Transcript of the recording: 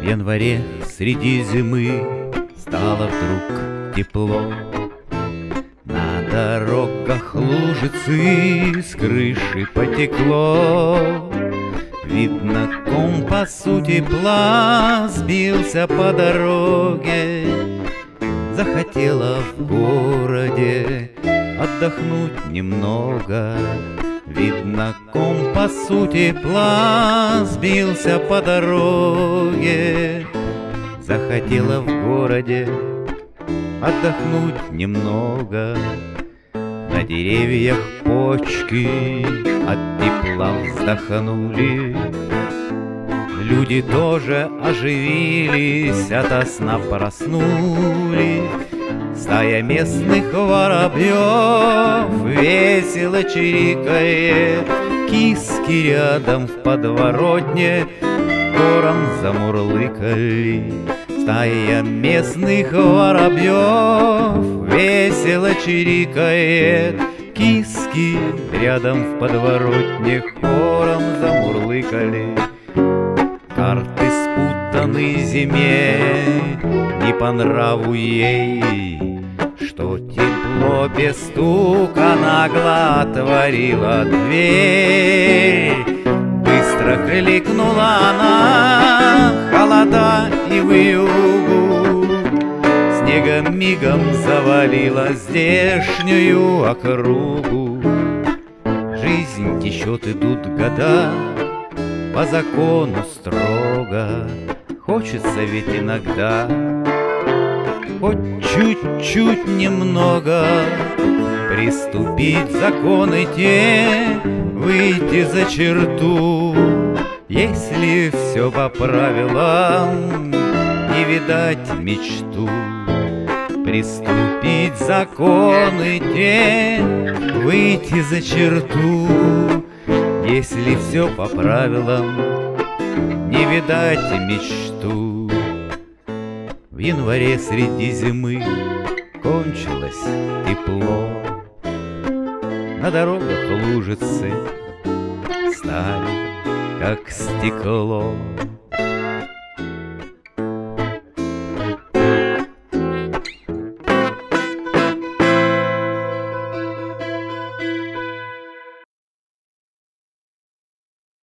В январе среди зимы стало вдруг тепло. На дорогах лужицы с крыши потекло. Видно, компас у тепла сбился по дороге. Захотела в городе отдохнуть немного. Видно, компас у тепла сбился по дороге. Захотела в городе отдохнуть немного. На деревьях почки от тепла вздохнули. Люди тоже оживились, ото сна проснулись. Стая местных воробьев весело чирикает. Киски рядом в подворотне хором замурлыкали. Стая местных воробьев весело чирикает. Киски рядом в подворотне хором замурлыкали. Карты спутаны зиме, не по нраву ей, что тепло без стука нагло отворила дверь. Быстро кликнула она холода и вьюгу. Снегом мигом завалила здешнюю округу. Жизнь течет, идут года, по закону строго. Хочется ведь иногда хоть чуть-чуть немного приступить законы те, выйти за черту. Если все по правилам, не видать мечту. Приступить законы те, выйти за черту. Если все по правилам, не видать мечту. В январе среди зимы кончилось тепло. На дорогах лужицы стали, как стекло.